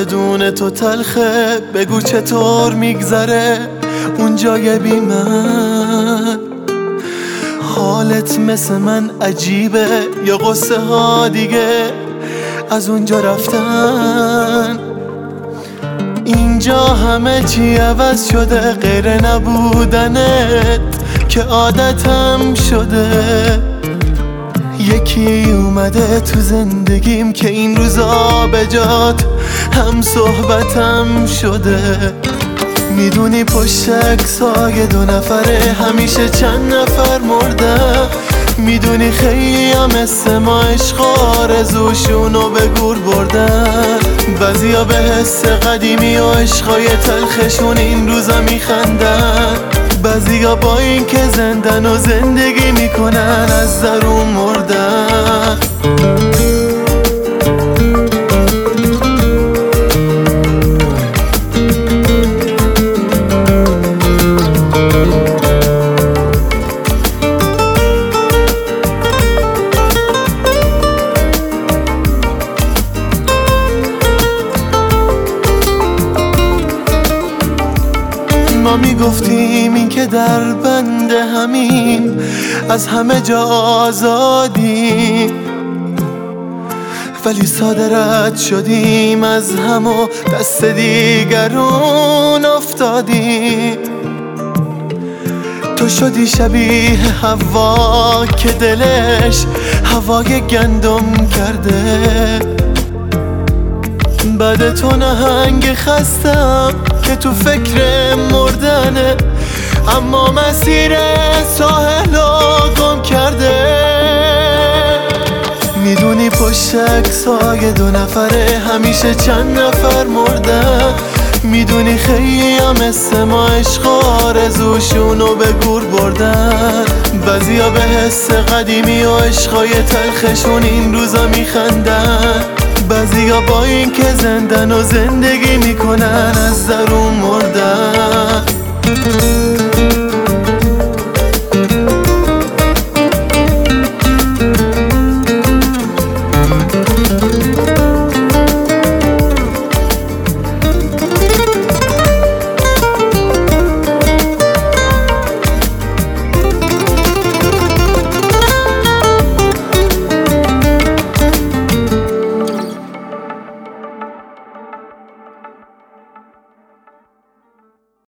بدون تو تلخه. بگو چطور میگذره اون جای بی من؟ حالت مثل من عجیبه یا قصه ها دیگه از اونجا رفتن؟ اینجا همه چی عوض شده، غیر نبودنت که عادتم شده. یکی اومده تو زندگیم که این روزا به جات هم صحبتم شده. میدونی پشت عکسای دو نفره همیشه چند نفر مردن. میدونی خیلی هم مثل ما عشق آرزوشونو به گور بردن. بعضیا به حس قدیمی و عشقای تلخشون این روزا میخندن. بعضیا با این که زندن و زندگی میکنن از درون مردن. ما میگفتیم این که در بند همین از همه جا آزادیم، ولی ساده رد شدیم از هم و دست دیگرون افتادیم. تو شدی شبیه هوا که دلش هوای گندم کرده. بعد تو نهنگ خستم که تو فکر مردنه، اما مسیر ساحلو گم کرده. میدونی پشت عکسای دو نفره همیشه چند نفر مردن. میدونی خیلی هم مثل ما عشق آرزوشونو به گور بردن. بعضیا به حس قدیمی و عشقای تلخشون این روزا میخندن. بعضیا با این که زندن و زندگی میکنن از درون مردن.